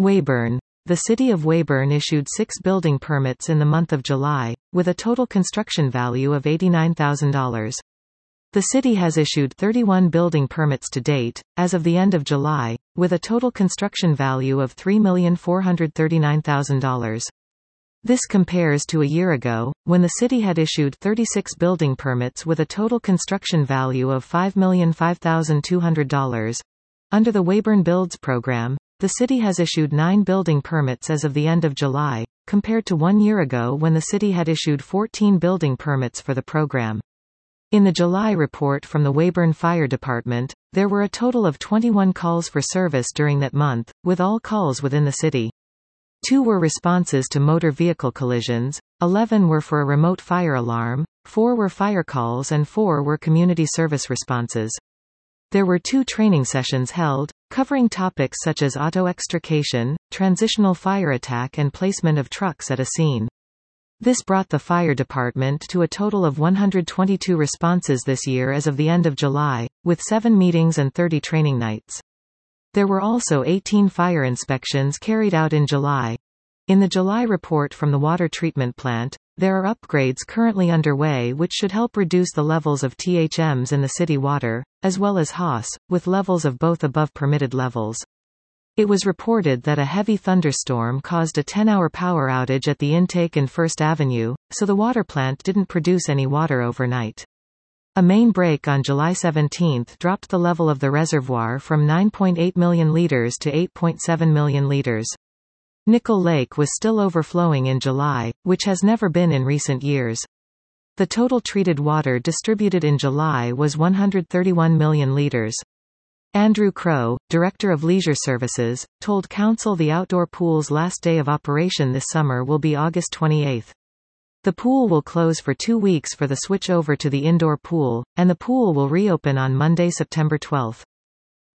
Weyburn. The City of Weyburn issued 6 building permits in the month of July, with a total construction value of $89,000. The city has issued 31 building permits to date, as of the end of July, with a total construction value of $3,439,000. This compares to a year ago, when the city had issued 36 building permits with a total construction value of $5,005,200. Under the Weyburn Builds program, the city has issued 9 building permits as of the end of July, compared to 1 year ago when the city had issued 14 building permits for the program. In the July report from the Weyburn Fire Department, there were a total of 21 calls for service during that month, with all calls within the city. 2 were responses to motor vehicle collisions, 11 were for a remote fire alarm, 4 were fire calls and 4 were community service responses. There were 2 training sessions held, covering topics such as auto extrication, transitional fire attack and placement of trucks at a scene. This brought the fire department to a total of 122 responses this year as of the end of July, with 7 meetings and 30 training nights. There were also 18 fire inspections carried out in July. In the July report from the water treatment plant, there are upgrades currently underway which should help reduce the levels of THMs in the city water, as well as HOS, with levels of both above permitted levels. It was reported that a heavy thunderstorm caused a 10-hour power outage at the intake in First Avenue, so the water plant didn't produce any water overnight. A main break on July 17 dropped the level of the reservoir from 9.8 million liters to 8.7 million liters. Nickel Lake was still overflowing in July, which has never been in recent years. The total treated water distributed in July was 131 million liters. Andrew Crow, Director of Leisure Services, told Council the outdoor pool's last day of operation this summer will be August 28. The pool will close for 2 weeks for the switch over to the indoor pool, and the pool will reopen on Monday, September 12.